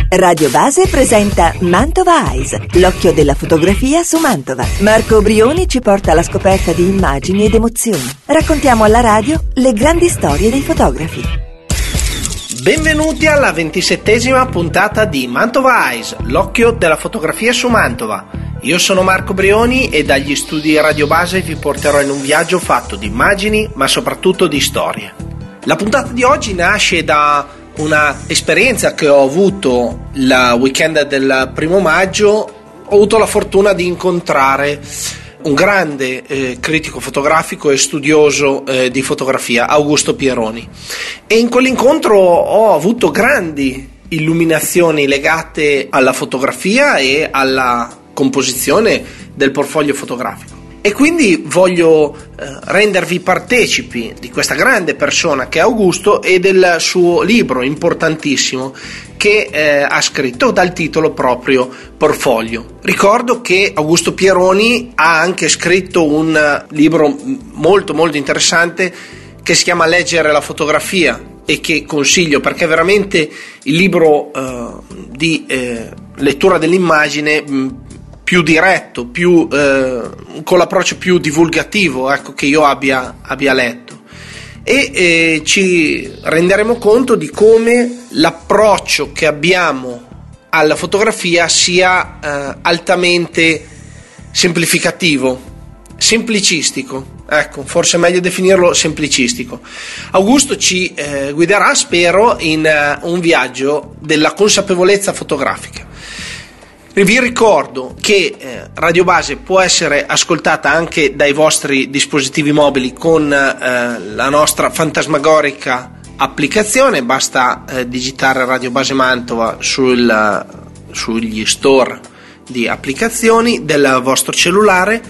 Radio Base presenta Mantova Eyes, l'occhio della fotografia su Mantova. Marco Brioni ci porta alla scoperta di immagini ed emozioni. Raccontiamo alla radio le grandi storie dei fotografi. Benvenuti alla 27ª puntata di Mantova Eyes, l'occhio della fotografia su Mantova. Io sono Marco Brioni e dagli studi Radio Base vi porterò in un viaggio fatto di immagini, ma soprattutto di storie. La puntata di oggi nasce da una esperienza che ho avuto il weekend del 1° maggio. Ho avuto la fortuna di incontrare un grande critico fotografico e studioso di fotografia, Augusto Pieroni, e in quell'incontro ho avuto grandi illuminazioni legate alla fotografia e alla composizione del portfolio fotografico. E quindi voglio rendervi partecipi di questa grande persona che è Augusto e del suo libro importantissimo che ha scritto dal titolo proprio Portfolio. Ricordo che Augusto Pieroni ha anche scritto un libro molto molto interessante che si chiama Leggere la fotografia e che consiglio perché è veramente il libro di lettura dell'immagine più diretto, più con l'approccio più divulgativo, ecco, che io abbia letto. E ci renderemo conto di come l'approccio che abbiamo alla fotografia sia altamente semplificativo, semplicistico, ecco, forse è meglio definirlo semplicistico. Augusto ci guiderà, spero, in un viaggio della consapevolezza fotografica. Vi ricordo che Radio Base può essere ascoltata anche dai vostri dispositivi mobili con la nostra fantasmagorica applicazione. Basta digitare Radio Base Mantova sugli store di applicazioni del vostro cellulare.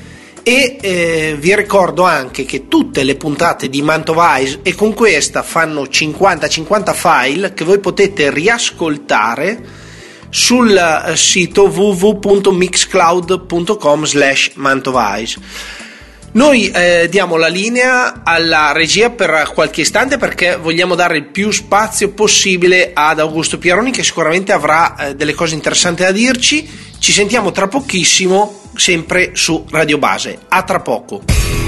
E vi ricordo anche che tutte le puntate di Mantova Eyes, e con questa fanno 50 file che voi potete riascoltare sul sito www.mixcloud.com/mantoveyes. Noi diamo la linea alla regia per qualche istante perché vogliamo dare il più spazio possibile ad Augusto Pieroni, che sicuramente avrà delle cose interessanti da dirci. Ci sentiamo tra pochissimo, sempre su Radio Base. A tra poco.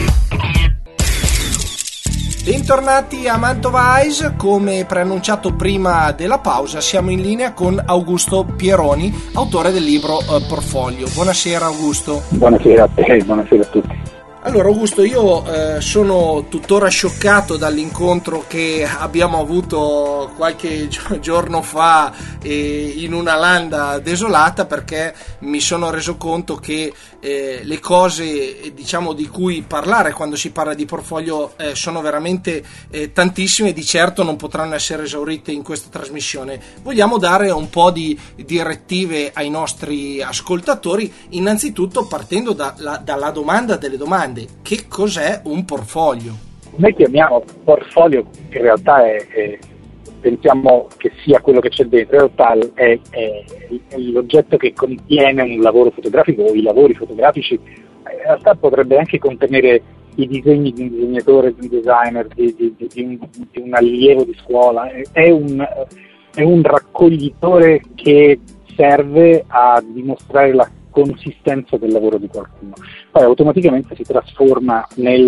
Bentornati a Mantova Eyes. Come preannunciato prima della pausa, siamo in linea con Augusto Pieroni, autore del libro Portfolio. Buonasera Augusto. Buonasera a te, buonasera a tutti. Allora Augusto, io sono tuttora scioccato dall'incontro che abbiamo avuto qualche giorno fa in una landa desolata, perché mi sono reso conto che le cose, diciamo, di cui parlare quando si parla di portfolio sono veramente tantissime e di certo non potranno essere esaurite in questa trasmissione. Vogliamo dare un po' di direttive ai nostri ascoltatori, innanzitutto partendo dalla domanda delle domande: che cos'è un portfolio? Noi chiamiamo portfolio, in realtà pensiamo che sia quello che c'è dentro, in realtà è l'oggetto che contiene un lavoro fotografico o i lavori fotografici. In realtà potrebbe anche contenere i disegni di un disegnatore, di un designer, di un allievo di scuola. È un raccoglitore che serve a dimostrare la consistenza del lavoro di qualcuno. Poi automaticamente si trasforma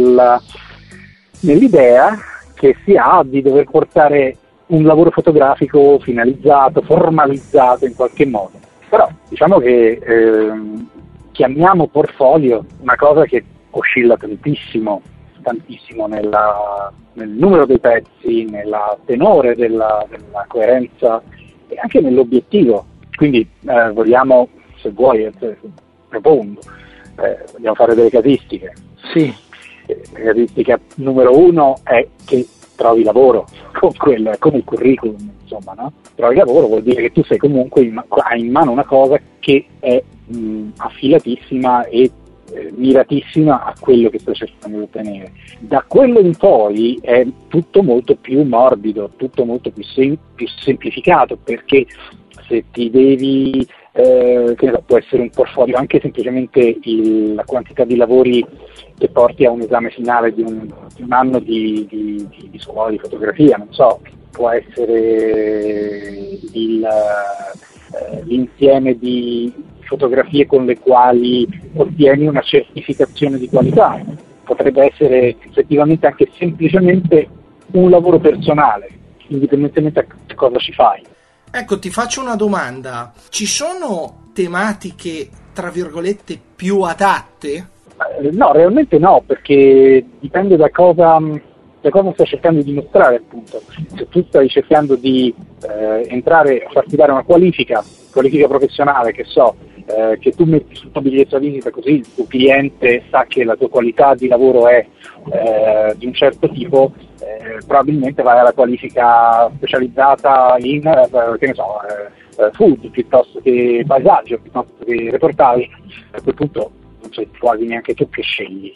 nell'idea che si ha di dover portare un lavoro fotografico finalizzato, formalizzato in qualche modo. Però diciamo che chiamiamo portfolio una cosa che oscilla tantissimo nel numero dei pezzi, nella tenore della coerenza e anche nell'obiettivo. Quindi vogliamo, se vuoi, propongo, vogliamo fare delle casistiche. Sì. La casistica numero 1 è che trovi lavoro con quello, è come il curriculum, insomma, no? Trovi lavoro vuol dire che tu sei comunque hai in mano una cosa che è affilatissima e miratissima a quello che stai cercando di ottenere. Da quello in poi è tutto molto più morbido, tutto molto più semplificato, perché se ti devi può essere un portfolio anche semplicemente la quantità di lavori che porti a un esame finale di un anno di scuola di fotografia, non so, può essere l'insieme di fotografie con le quali ottieni una certificazione di qualità. Potrebbe essere effettivamente anche semplicemente un lavoro personale, indipendentemente da cosa ci fai. Ecco, ti faccio una domanda. Ci sono tematiche, tra virgolette, più adatte? No, realmente no, perché dipende da cosa stai cercando di dimostrare, appunto. Se tu stai cercando di entrare a farti dare una qualifica professionale, che so, che tu metti sul tuo biglietto da visita, così il tuo cliente sa che la tua qualità di lavoro è di un certo tipo, probabilmente vai alla qualifica specializzata in che ne so, food, piuttosto che paesaggio, piuttosto che reportage. A quel punto non sei quasi neanche tu che scegli,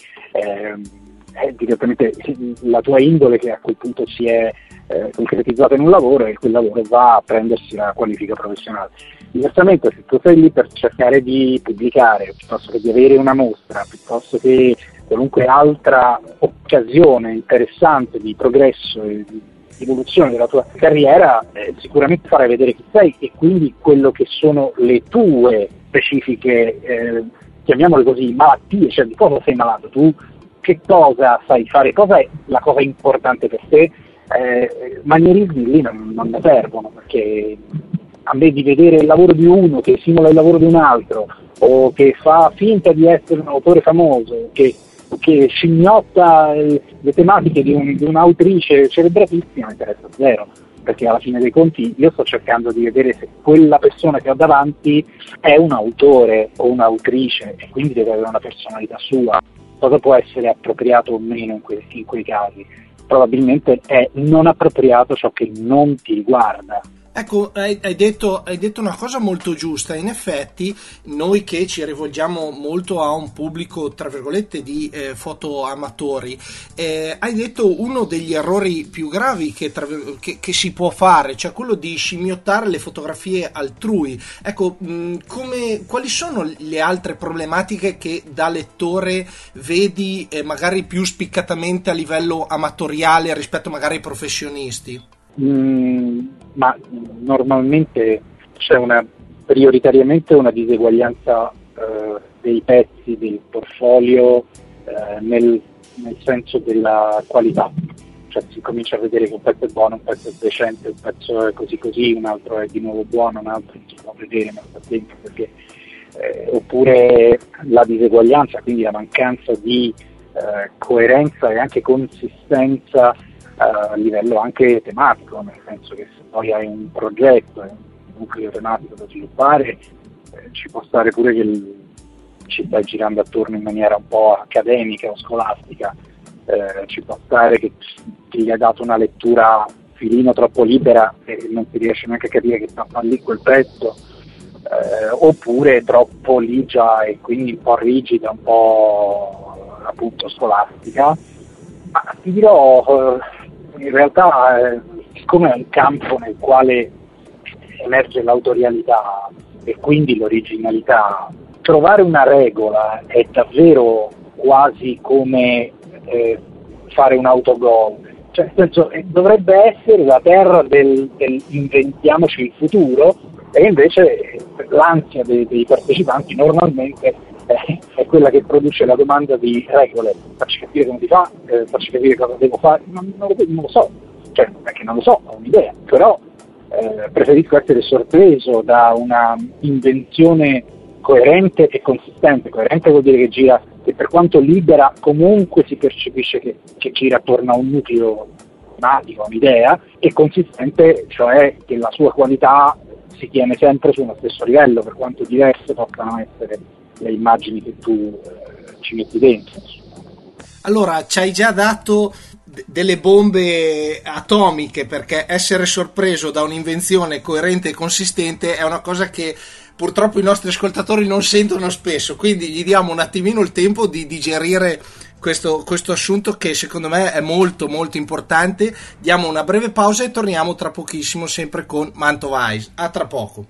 è direttamente la tua indole che a quel punto si è concretizzata in un lavoro, e quel lavoro va a prendersi la qualifica professionale. Diversamente, se tu sei lì per cercare di pubblicare, piuttosto che di avere una mostra, piuttosto che qualunque altra occasione interessante di progresso e di evoluzione della tua carriera, sicuramente farai vedere chi sei, e quindi quello che sono le tue specifiche, chiamiamole così, malattie, cioè di cosa sei malato tu, che cosa sai fare, cosa è la cosa importante per te. Manierismi lì non ne servono, perché a me di vedere il lavoro di uno che simula il lavoro di un altro, o che fa finta di essere un autore famoso, che scimmiotta le tematiche di un'autrice celebratissima, mi interessa zero, perché alla fine dei conti io sto cercando di vedere se quella persona che ho davanti è un autore o un'autrice, e quindi deve avere una personalità sua. Cosa può essere appropriato o meno in quei casi? Probabilmente è non appropriato ciò che non ti riguarda. Ecco, hai detto una cosa molto giusta. In effetti, noi che ci rivolgiamo molto a un pubblico, tra virgolette, di fotoamatori, hai detto uno degli errori più gravi che si può fare, cioè quello di scimmiottare le fotografie altrui. Ecco, quali sono le altre problematiche che da lettore vedi magari più spiccatamente a livello amatoriale rispetto magari ai professionisti? Ma normalmente c'è prioritariamente una diseguaglianza dei pezzi del portfolio nel senso della qualità, cioè si comincia a vedere che un pezzo è buono, un pezzo è decente, un pezzo è così, un altro è di nuovo buono, un altro non si può vedere ma sta dentro, perché oppure la diseguaglianza, quindi la mancanza di coerenza e anche consistenza a livello anche tematico, nel senso che se poi hai un progetto, un nucleo tematico da sviluppare, ci può stare pure che ci stai girando attorno in maniera un po' accademica o scolastica, ci può stare che ti hai dato una lettura filino troppo libera e non si riesce neanche a capire che sta lì quel pezzo, oppure troppo ligia e quindi un po' rigida, un po' appunto scolastica. Ma ti dirò, in realtà, siccome è un campo nel quale emerge l'autorialità e quindi l'originalità, trovare una regola è davvero quasi come fare un autogol, cioè nel senso dovrebbe essere la terra del inventiamoci il futuro, e invece l'ansia dei partecipanti normalmente è quella che produce la domanda di regole. Facci capire come si fa, facci capire cosa devo fare, non lo so, cioè perché non lo so, ho un'idea, però preferisco essere sorpreso da una invenzione coerente e consistente. Coerente vuol dire che gira, che per quanto libera comunque si percepisce che gira attorno a un nucleo tematico, a un'idea, e consistente, cioè che la sua qualità si tiene sempre sullo stesso livello, per quanto diverse possano essere le immagini che tu ci metti dentro. Allora, ci hai già dato delle bombe atomiche, perché essere sorpreso da un'invenzione coerente e consistente è una cosa che purtroppo i nostri ascoltatori non sentono spesso, quindi gli diamo un attimino il tempo di digerire questo assunto, che secondo me è molto molto importante. Diamo una breve pausa e torniamo tra pochissimo, sempre con Mantova Eyes. A tra poco.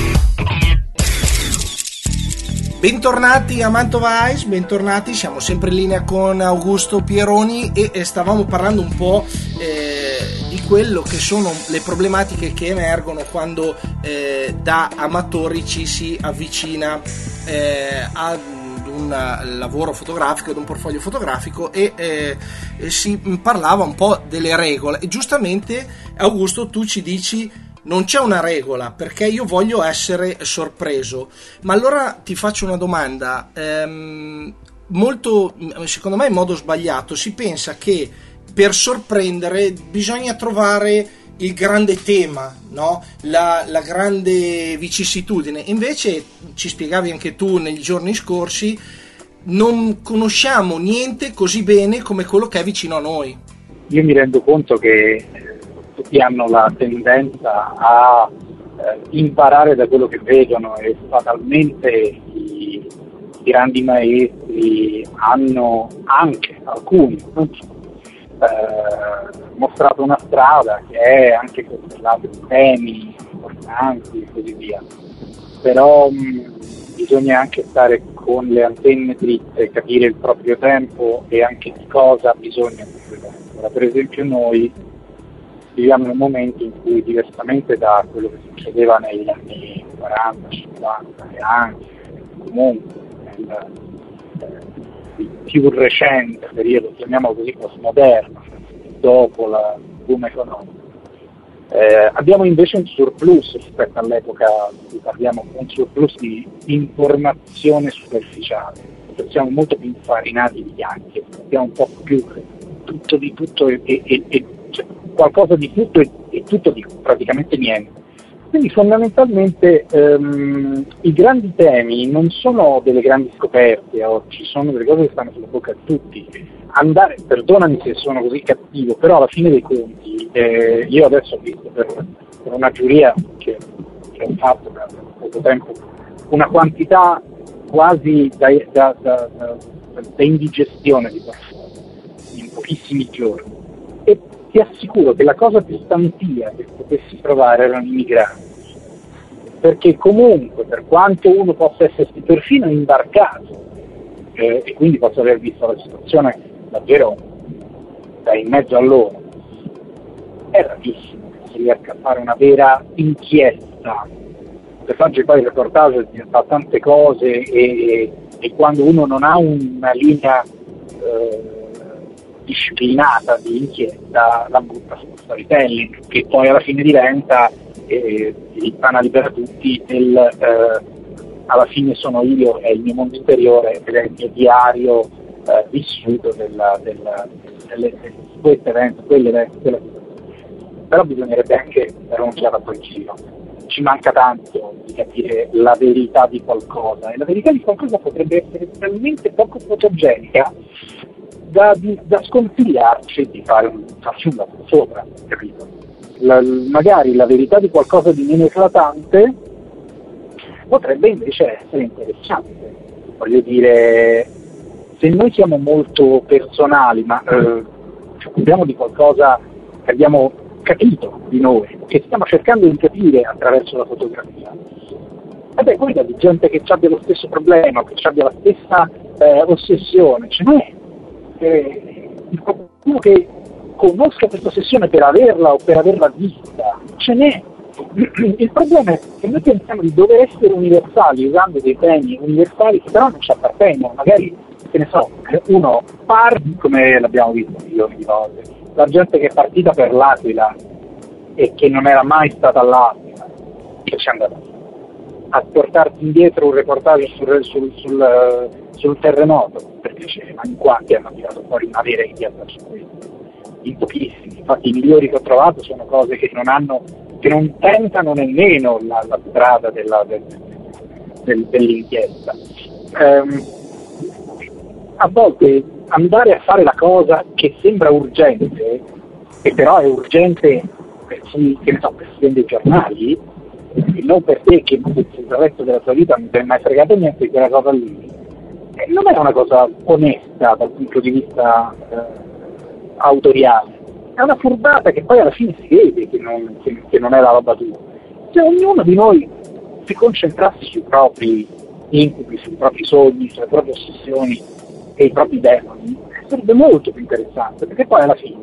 Bentornati a Mantova Eyes, bentornati, siamo sempre in linea con Augusto Pieroni e stavamo parlando un po' di quello che sono le problematiche che emergono quando da amatori ci si avvicina a un lavoro fotografico, ad un portfolio fotografico, e si parlava un po' delle regole, e giustamente Augusto tu ci dici non c'è una regola perché io voglio essere sorpreso. Ma allora ti faccio una domanda, molto, secondo me in modo sbagliato, si pensa che per sorprendere bisogna trovare il grande tema, no? La grande vicissitudine. Invece ci spiegavi anche tu nei giorni scorsi, non conosciamo niente così bene come quello che è vicino a noi. Io mi rendo conto che tutti hanno la tendenza a imparare da quello che vedono, e fatalmente i grandi maestri hanno anche, alcuni, non tutti, mostrato una strada che è anche costellata di temi importanti e così via, però bisogna anche stare con le antenne dritte, capire il proprio tempo e anche di cosa bisogna il proprio tempo. Ora, per esempio noi viviamo in un momento in cui, diversamente da quello che succedeva negli anni 40, 50 e anche comunque nel più recente periodo, chiamiamolo così, postmoderno, dopo la boom economico, abbiamo invece un surplus rispetto all'epoca di cui parliamo, un surplus di informazione superficiale, siamo molto più infarinati di chiacchiere, abbiamo un po' più tutto di tutto e cioè, qualcosa di tutto e tutto di praticamente niente. Quindi fondamentalmente i grandi temi non sono delle grandi scoperte oggi, sono delle cose che stanno sulla bocca a tutti. Perdonami se sono così cattivo, però alla fine dei conti, io adesso ho visto per una giuria che ho fatto da poco tempo una quantità quasi da indigestione di qualcosa in pochissimi giorni, e ti assicuro che la cosa più stantia che potessi provare erano i migranti, perché comunque, per quanto uno possa essersi perfino imbarcato e quindi possa aver visto la situazione davvero da in mezzo a loro, è rarissimo che si riesca a fare una vera inchiesta. Per oggi poi il reportage fa tante cose e quando uno non ha una linea disciplinata di inchiesta la butta sullo storytelling, che poi alla fine diventa il pana libera tutti, alla fine sono io e il mio mondo interiore ed è il mio diario vissuto di questo evento, quell'evento. Però bisognerebbe anche dare un'occhiata poi in giro. Ci manca tanto di capire la verità di qualcosa, e la verità di qualcosa potrebbe essere talmente poco fotogenica da sconsigliarci di farci un lavoro sopra, capito? Magari la verità di qualcosa di meno eclatante potrebbe invece essere interessante. Voglio dire, se noi siamo molto personali, ma ci occupiamo di qualcosa che abbiamo capito di noi, che stiamo cercando di capire attraverso la fotografia, poi di gente che abbia lo stesso problema, che abbia la stessa ossessione, ce n'è. Qualcuno che conosca questa ossessione per averla o per averla vista, ce n'è. Il problema è che noi pensiamo di dover essere universali usando dei temi universali che però non ci appartengono. Magari, che ne so, uno parla, come l'abbiamo visto milioni di volte, la gente che è partita per l'Aquila e che non era mai stata all'Aquila, che ci è andata a portarti indietro un reportage sul terremoto, perché ma in quanti hanno tirato fuori una vera inchiesta su questo? In pochissimi. Infatti i migliori che ho trovato sono cose che non tentano nemmeno la strada dell'inchiesta. A volte andare a fare la cosa che sembra urgente, e però è urgente per chi, che ne so, per chi vende i giornali, e non per te che il resto della tua vita non ti è mai fregato niente di quella cosa lì, non è una cosa onesta dal punto di vista autoriale, è una furbata che poi alla fine si vede che non è la roba tua. Se ognuno di noi si concentrasse sui propri incubi, sui propri sogni, sulle proprie ossessioni e i propri demoni, sarebbe molto più interessante, perché poi alla fine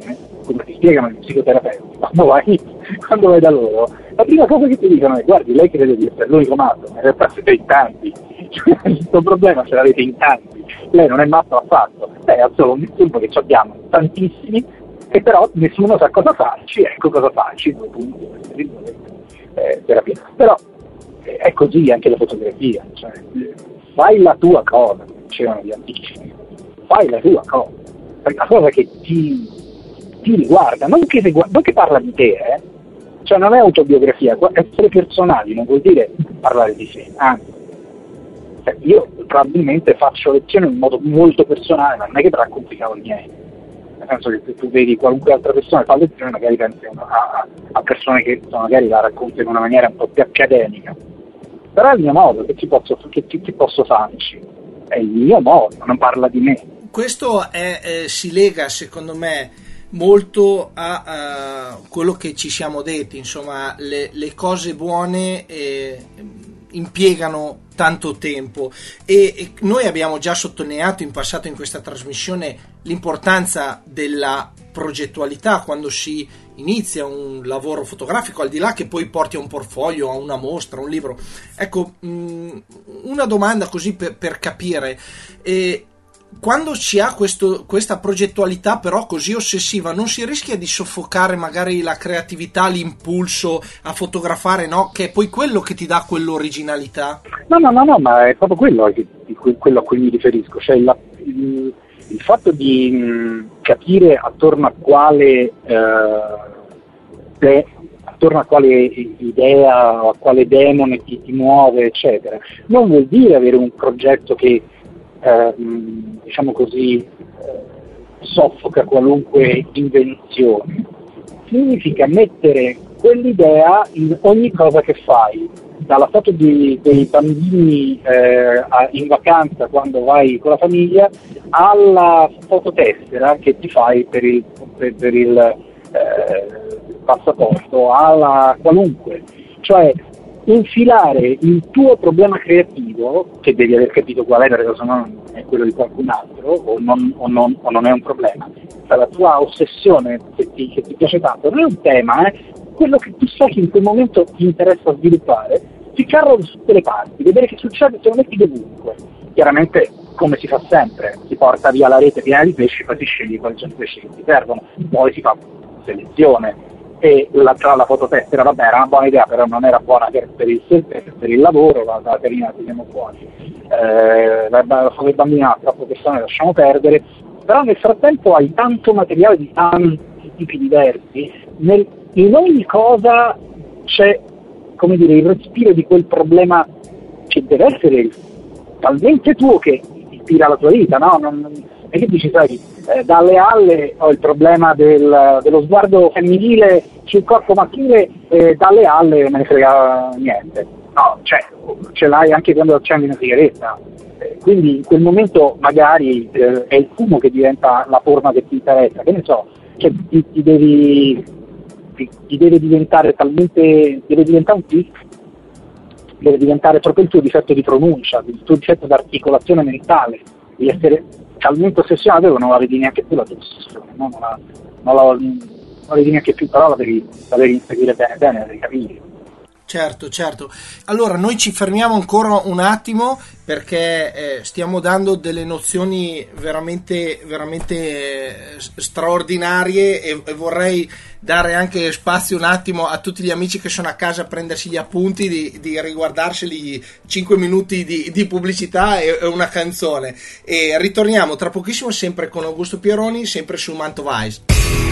come ti spiegano gli psicoterapeuti, quando vai da loro, la prima cosa che ti dicono è: guardi, lei crede di essere l'unico matto, in realtà siete in tanti, questo problema ce l'avete in tanti, lei non è matto affatto, lei ha solo un disturbo che abbiamo tantissimi, e però nessuno sa cosa farci, ecco cosa farci, 2 punti, terapia. Però è così anche la fotografia, cioè, fai la tua cosa, dicevano gli antichi, fai la tua cosa, la cosa che ti riguarda, non che parla di te, cioè non è autobiografia, essere personali non vuol dire parlare di sé, anzi, io probabilmente faccio lezioni in modo molto personale, ma non è che racconti i cavoli miei, nel senso che se tu vedi qualunque altra persona che fa lezione, magari pensi a persone che magari la raccontano in una maniera un po' più accademica, però è il mio modo, che posso farci, è il mio modo, non parla di me. Questo si lega, secondo me, molto a quello che ci siamo detti, insomma, le cose buone impiegano tanto tempo, e noi abbiamo già sottolineato in passato in questa trasmissione l'importanza della progettualità quando si inizia un lavoro fotografico, al di là che poi porti a un portfolio, a una mostra, un libro. Ecco, una domanda così per capire, quando si ha questa progettualità però così ossessiva, non si rischia di soffocare magari la creatività, l'impulso a fotografare, no? Che è poi quello che ti dà quell'originalità? No, ma è proprio quello a cui mi riferisco, cioè il fatto di capire attorno a quale idea, a quale demone ti muove, eccetera, non vuol dire avere un progetto che diciamo così, soffoca qualunque invenzione. Significa mettere quell'idea in ogni cosa che fai, dalla foto dei bambini in vacanza quando vai con la famiglia, alla fototessera che ti fai per il passaporto, alla qualunque, cioè infilare il tuo problema creativo, che devi aver capito qual è, perché se no è quello di qualcun altro, o non è un problema, cioè la tua ossessione che ti piace tanto, non è un tema, quello che tu sai che in quel momento ti interessa sviluppare, ficcarlo da tutte le parti, vedere che succede, te lo metti dovunque. Chiaramente, come si fa sempre, si porta via la rete piena di pesci, poi si sceglie quali sono i pesci che ti servono, poi si fa selezione. E la fototessera, vabbè, era una buona idea, però non era buona per il lavoro, la carina teniamo fuori, la foto del bambino, troppe persone, lasciamo perdere, però nel frattempo hai tanto materiale di tanti tipi diversi, in ogni cosa c'è, come dire, il respiro di quel problema che deve essere talmente tuo che ispira la tua vita, no? E che dici, sai, dalle Halle ho il problema dello sguardo femminile sul corpo maschile, dalle Halle me ne frega niente. No, cioè, ce l'hai anche quando accendi una sigaretta. Quindi in quel momento magari è il fumo che diventa la forma che ti interessa, che ne so, cioè, ti deve diventare deve diventare un tic, deve diventare proprio il tuo difetto di pronuncia, il tuo difetto di articolazione mentale, di essere talmente ossessionato che non la vedi neanche più la tua ossessione, no? non la vedi neanche più, però la devi inseguire bene, la devi capire. Certo. Allora noi ci fermiamo ancora un attimo perché stiamo dando delle nozioni veramente straordinarie e vorrei dare anche spazio un attimo a tutti gli amici che sono a casa a prendersi gli appunti, di riguardarseli 5 minuti di pubblicità e una canzone. E ritorniamo tra pochissimo sempre con Augusto Pieroni, sempre su Mantova Eyes.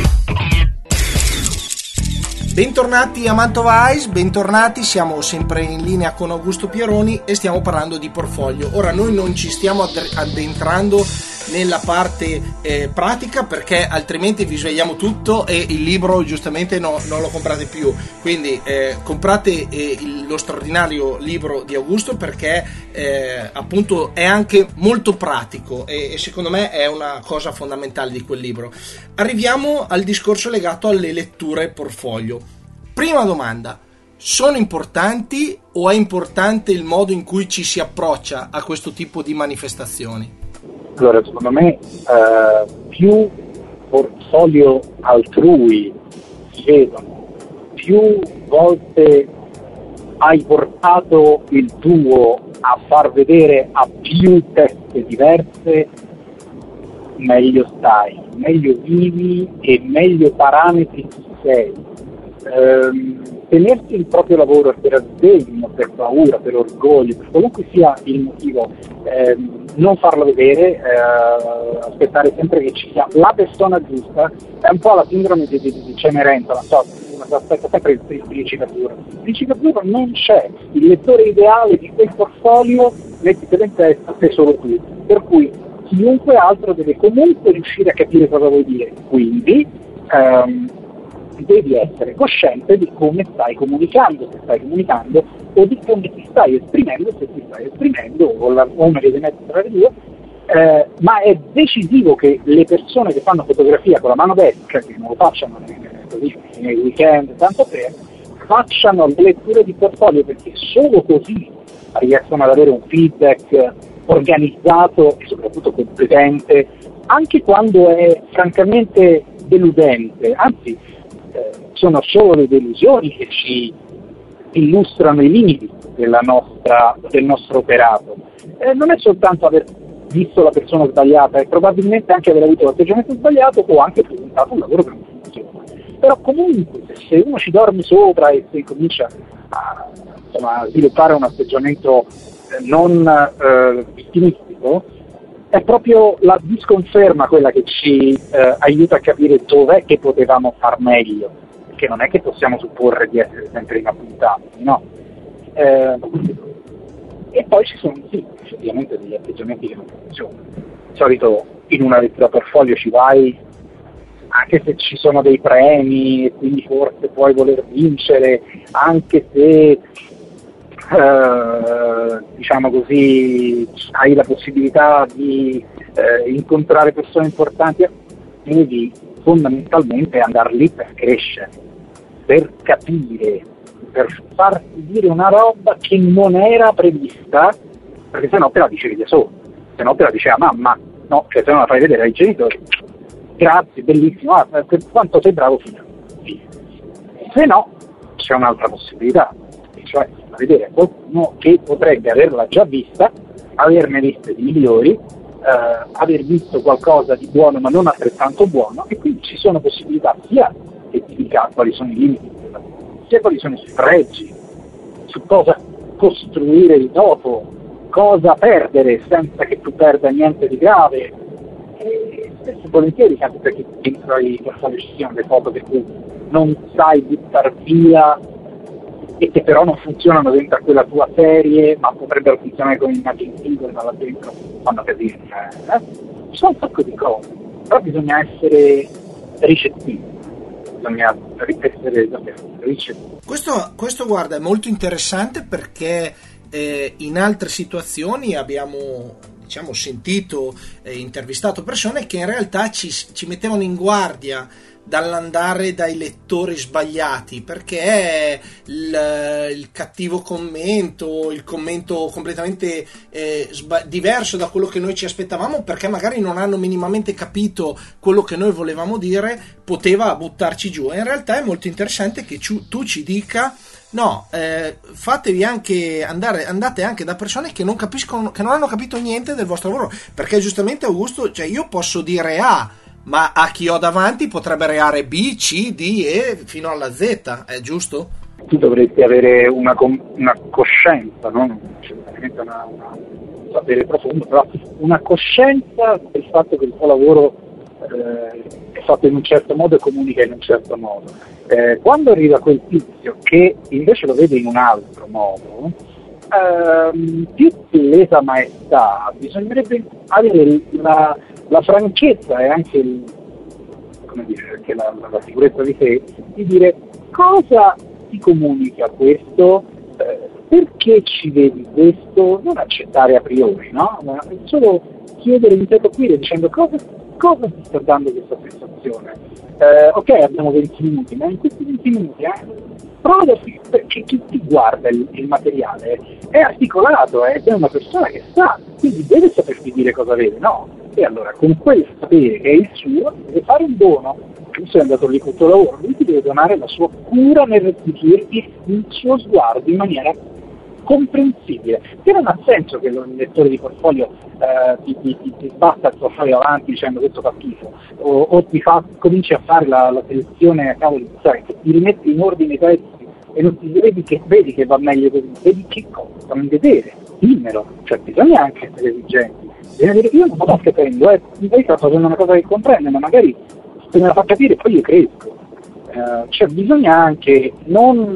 Bentornati a Mantova Eyes, bentornati, siamo sempre in linea con Augusto Pieroni e stiamo parlando di portfolio. Ora noi non ci stiamo addentrando nella parte pratica perché altrimenti vi svegliamo tutto e il libro giustamente non lo comprate più, quindi comprate lo straordinario libro di Augusto perché appunto è anche molto pratico e secondo me è una cosa fondamentale di quel libro. Arriviamo al discorso legato alle letture portfolio. Prima domanda: sono importanti o è importante il modo in cui ci si approccia a questo tipo di manifestazioni? Allora, secondo me più portfolio altrui si vedono, più volte hai portato il tuo a far vedere a più teste diverse, meglio stai, meglio vivi e meglio parametri ci sei. Tenersi il proprio lavoro per sdegno, per paura, per orgoglio, per qualunque sia il motivo, non farlo vedere, aspettare sempre che ci sia la persona giusta, è un po' la sindrome di Cenerentola, so, aspetta sempre il principe azzurro. Il principe azzurro non c'è, il lettore ideale di quel portfolio mettitelo in testa sei solo tu, per cui chiunque altro deve comunque riuscire a capire cosa vuoi dire, quindi devi essere cosciente di come stai comunicando, se stai comunicando, o di come ti stai esprimendo, se ti stai esprimendo, o una via di mezzo tra le due, ma è decisivo che le persone che fanno fotografia con la mano destra, che non lo facciano nei weekend, tanto per, facciano le letture di portfolio, perché solo così riescono ad avere un feedback organizzato e soprattutto competente, anche quando è francamente deludente, anzi sono solo le delusioni che ci illustrano i limiti del nostro operato. Non è soltanto aver visto la persona sbagliata, è probabilmente anche aver avuto l'atteggiamento sbagliato o anche presentato un lavoro che non funziona. Però comunque se uno ci dorme sopra e se comincia a sviluppare un atteggiamento non vittimistico, è proprio la disconferma quella che ci aiuta a capire dov'è che potevamo far meglio, perché non è che possiamo supporre di essere sempre inappuntati, no? E poi ci sono, sì, effettivamente degli atteggiamenti che non funzionano. Di solito in una lettura portfolio ci vai anche se ci sono dei premi e quindi forse puoi voler vincere, anche se diciamo così hai la possibilità di incontrare persone importanti, devi fondamentalmente andare lì per crescere, per capire, per farti dire una roba che non era prevista, perché sennò te la dicevi da solo, sennò te la diceva mamma, no, cioè se non la fai vedere ai genitori, grazie, bellissimo, quanto sei bravo figlio. Se no c'è un'altra possibilità, cioè vedere qualcuno che potrebbe averla già vista, averne viste di migliori, aver visto qualcosa di buono ma non altrettanto buono, e quindi ci sono possibilità sia di indicare quali sono i limiti, sia quali sono i pregi, su cosa costruire il dopo, cosa perdere senza che tu perda niente di grave. E spesso e volentieri capita che dentro ai portfolio ci siano le foto che tu non sai buttare via e che però non funzionano dentro a quella tua serie, ma potrebbero funzionare con immagini singole, ma là dentro fanno casino. Ci sono un sacco di cose, però bisogna essere ricettivi, bisogna essere ricettivi. Questo guarda, è molto interessante perché in altre situazioni abbiamo sentito, intervistato persone che in realtà ci mettevano in guardia dall'andare dai lettori sbagliati, perché il cattivo commento, il commento completamente diverso da quello che noi ci aspettavamo, perché magari non hanno minimamente capito quello che noi volevamo dire, poteva buttarci giù. E in realtà è molto interessante che tu ci dica no, fatevi anche andate anche da persone che non capiscono, che non hanno capito niente del vostro lavoro, perché giustamente Augusto, cioè io posso dire A, ma a chi ho davanti potrebbe reare B, C, D e fino alla Z, è giusto? Tu dovresti avere una coscienza, non certamente un sapere profondo, però una coscienza del fatto che il tuo lavoro è fatto in un certo modo e comunica in un certo modo. Quando arriva quel tizio che invece lo vede in un altro modo, più che lesa maestà, bisognerebbe avere la franchezza e anche anche la sicurezza di sé, di dire cosa ti comunica questo, perché ci vedi questo, non accettare a priori, no? Ma solo chiedere, interloquire dicendo cosa ti sta dando questa sensazione. Ok, abbiamo 20 minuti, ma in questi 20 minuti prova, perché chi ti guarda il materiale è articolato, è una persona che sa, quindi deve saperti dire cosa vede, no? E allora con quel sapere che è il suo deve fare un dono. Tu sei andato lì con il tuo lavoro, lui ti deve donare la sua cura nel restituirti il suo sguardo in maniera comprensibile, che non ha senso che il lettore di portfolio ti sbatta il portfolio avanti dicendo questo fa schifo, o cominci a fare la selezione a cavolo di che ti rimetti in ordine i pezzi e non ti vedi che va meglio così, vedi che cosa, non vedere, dimmelo, cioè bisogna anche essere esigenti, bisogna dire io non lo sto capendo, lei sta facendo una cosa che comprende, ma magari se me la fa capire poi io cresco, cioè bisogna anche non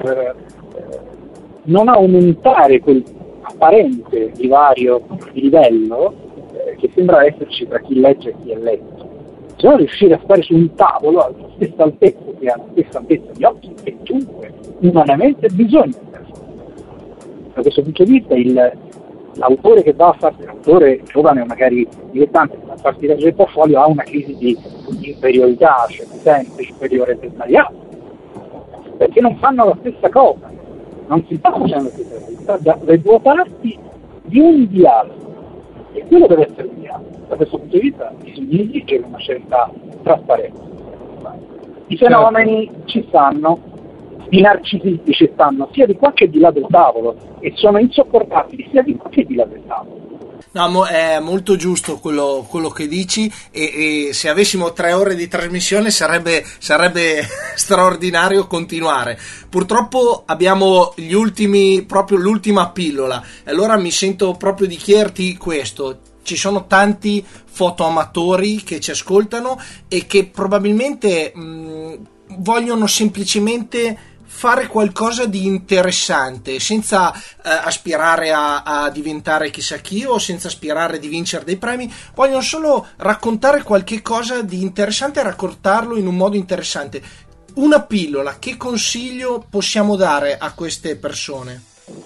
aumentare quel apparente divario di livello che sembra esserci tra chi legge e chi è letto. Bisogna riuscire a stare su un tavolo alla stessa altezza, che ha la stessa altezza di occhi, e dunque umanamente bisogna. Da questo punto di vista l'autore che va a farsi, l'autore giovane o magari dilettante che va a farsi leggere il portfolio ha una crisi di inferiorità, cioè si sente inferiore per sbagliato, perché non fanno la stessa cosa. Non si sta facendo questa dalle due parti di un dialogo, e quello deve essere un dialogo. Da questo punto di vista bisogna esigere una certa trasparenza. I fenomeni ci stanno, i narcisisti ci stanno sia di qua che di là del tavolo, e sono insopportabili sia di qua che di là del tavolo. No, è molto giusto quello che dici, e se avessimo 3 ore di trasmissione sarebbe straordinario continuare. Purtroppo abbiamo proprio l'ultima pillola, allora mi sento proprio di chiederti questo. Ci sono tanti fotoamatori che ci ascoltano e che probabilmente vogliono semplicemente fare qualcosa di interessante senza aspirare a diventare chissà chi, o senza aspirare di vincere dei premi, vogliono solo raccontare qualche cosa di interessante e raccontarlo in un modo interessante. Una pillola, che consiglio possiamo dare a queste persone?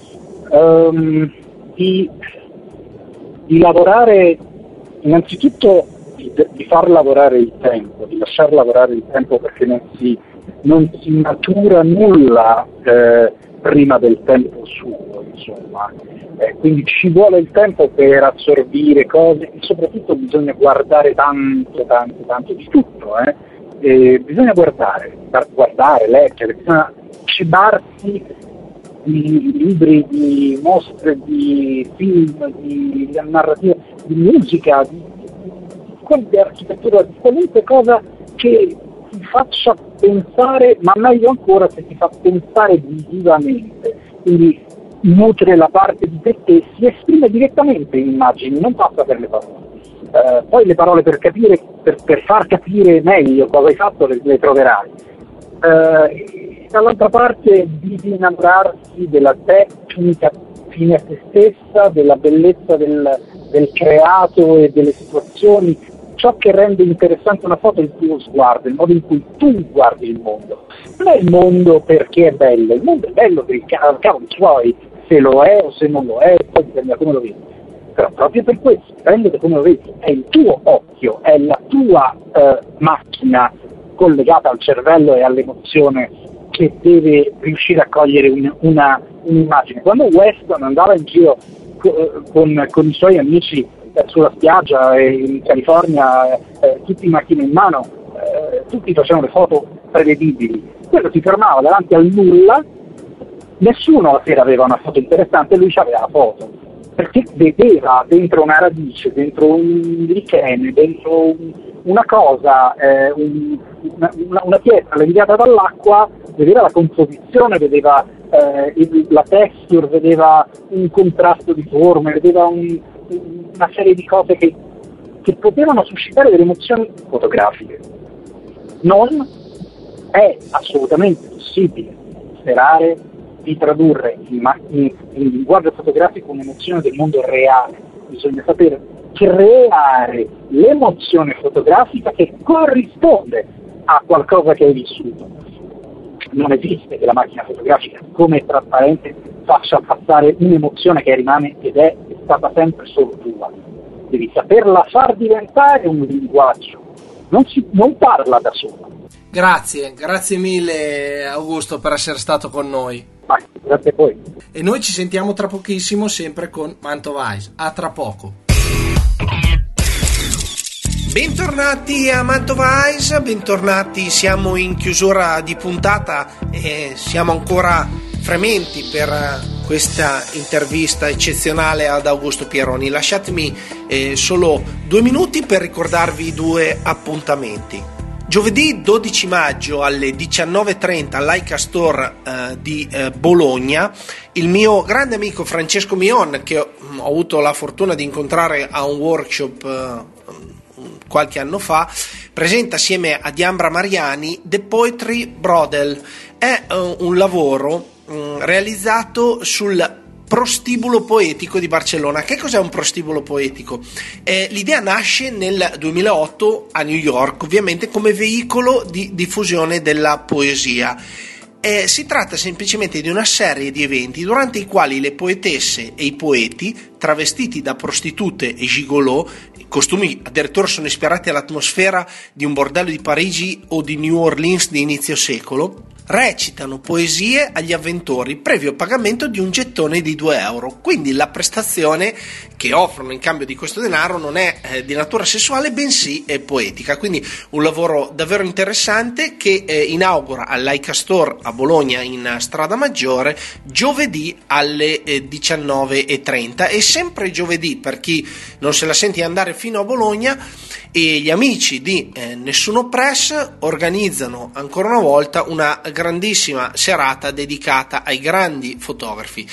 Di lavorare innanzitutto, di far lavorare il tempo, di lasciar lavorare il tempo, perché non si matura nulla prima del tempo suo, insomma. Quindi ci vuole il tempo per assorbire cose, e soprattutto bisogna guardare tanto di tutto, bisogna guardare, leggere, bisogna cibarsi di libri, di mostre, di film, di narrativa, di musica, di architettura, di qualunque cosa che ti faccia pensare, ma meglio ancora se ti fa pensare visivamente, quindi nutre la parte di te che si esprime direttamente in immagini, non passa per le parole. Poi le parole per capire, per far capire meglio cosa hai fatto le troverai. Dall'altra parte di innamorarsi della tecnica fine a se stessa, della bellezza del creato e delle situazioni. Ciò che rende interessante una foto è il tuo sguardo, il modo in cui tu guardi il mondo. Non è il mondo perché è bello, il mondo è bello per il cavolo suoi, se lo è o se non lo è, poi dipende da come lo vedi. Però proprio per questo, dipende da come lo vedi, è il tuo occhio, è la tua macchina collegata al cervello e all'emozione che deve riuscire a cogliere un'immagine. Quando Weston andava in giro con i suoi amici sulla spiaggia in California, tutti in macchina in mano, tutti facevano le foto prevedibili. Quello si fermava davanti al nulla, nessuno la sera aveva una foto interessante, lui aveva la foto, perché vedeva dentro una radice, dentro un lichene, dentro una cosa, una pietra leviata dall'acqua, vedeva la composizione, vedeva la texture, vedeva un contrasto di forme, vedeva una serie di cose che potevano suscitare delle emozioni fotografiche. Non è assolutamente possibile sperare di tradurre in linguaggio fotografico un'emozione del mondo reale. Bisogna saper creare l'emozione fotografica che corrisponde a qualcosa che hai vissuto. Non esiste che la macchina fotografica, come è trasparente, faccia passare un'emozione che rimane ed è stata sempre solo tua. Devi saperla far diventare un linguaggio, non parla da sola. Grazie mille Augusto per essere stato con noi. Grazie a voi. E noi ci sentiamo tra pochissimo sempre con Mantova Eyes. A tra poco. Bentornati a Mantova Eyes, bentornati, siamo in chiusura di puntata e siamo ancora frementi per questa intervista eccezionale ad Augusto Pieroni. Lasciatemi solo 2 minuti per ricordarvi 2 appuntamenti. Giovedì 12 maggio alle 19:30 all'Aica Store di Bologna, il mio grande amico Francesco Mion, che ho avuto la fortuna di incontrare a un workshop qualche anno fa, presenta assieme a Diambra Mariani The Poetry Brodel. È un lavoro realizzato sul prostibulo poetico di Barcellona. Che cos'è un prostibulo poetico? L'idea nasce nel 2008 a New York, ovviamente come veicolo di diffusione della poesia. Si tratta semplicemente di una serie di eventi durante i quali le poetesse e i poeti, travestiti da prostitute e gigolò, costumi addirittura sono ispirati all'atmosfera di un bordello di Parigi o di New Orleans di inizio secolo, recitano poesie agli avventori previo pagamento di un gettone di 2 euro. Quindi la prestazione che offrono in cambio di questo denaro non è di natura sessuale, bensì è poetica. Quindi un lavoro davvero interessante che inaugura all'Aica Store a Bologna in Strada Maggiore giovedì alle 19:30, e sempre giovedì, per chi non se la sente andare fino a Bologna, e gli amici di Nessuno Press organizzano ancora una volta una grandissima serata dedicata ai grandi fotografi.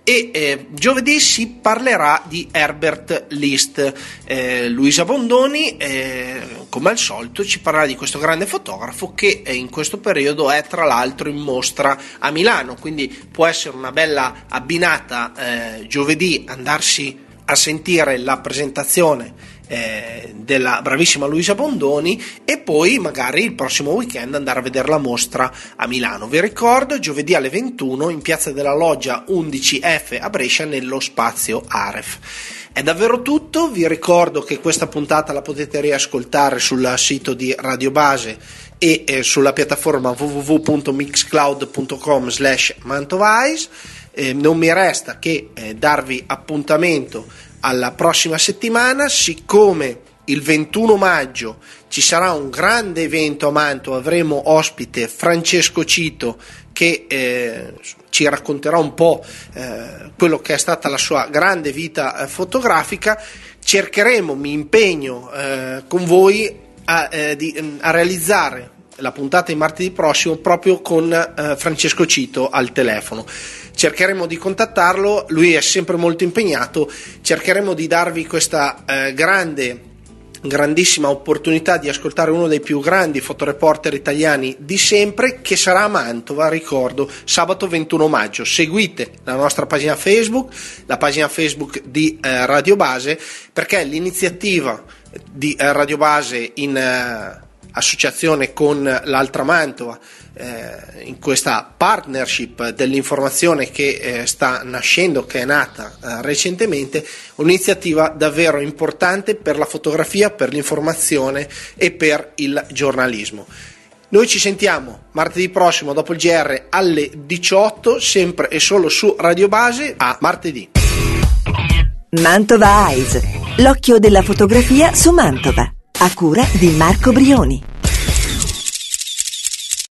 E giovedì si parlerà di Herbert List. Luisa Bondoni, come al solito, ci parlerà di questo grande fotografo che in questo periodo è tra l'altro in mostra a Milano, quindi può essere una bella abbinata giovedì andarsi a sentire la presentazione della bravissima Luisa Bondoni e poi magari il prossimo weekend andare a vedere la mostra a Milano. Vi ricordo, giovedì alle 21 in Piazza della Loggia 11F a Brescia, nello spazio Aref. È davvero tutto. Vi ricordo che questa puntata la potete riascoltare sul sito di Radio Base e sulla piattaforma www.mixcloud.com/mantovais. Non mi resta che darvi appuntamento alla prossima settimana. Siccome il 21 maggio ci sarà un grande evento a Mantova, avremo ospite Francesco Cito che ci racconterà un po' quello che è stata la sua grande vita fotografica. Mi impegno con voi a realizzare la puntata di martedì prossimo proprio con Francesco Cito al telefono. Cercheremo di contattarlo, lui è sempre molto impegnato, cercheremo di darvi questa grandissima opportunità di ascoltare uno dei più grandi fotoreporter italiani di sempre, che sarà a Mantova, ricordo, sabato 21 maggio. Seguite la nostra pagina Facebook, la pagina Facebook di Radio Base, perché l'iniziativa di Radio Base in associazione con l'Altra Mantova, in questa partnership dell'informazione che sta nascendo, che è nata recentemente, un'iniziativa davvero importante per la fotografia, per l'informazione e per il giornalismo. Noi ci sentiamo martedì prossimo dopo il GR alle 18, sempre e solo su Radio Base. A martedì. Mantova Eyes, l'occhio della fotografia su Mantova, a cura di Marco Brioni.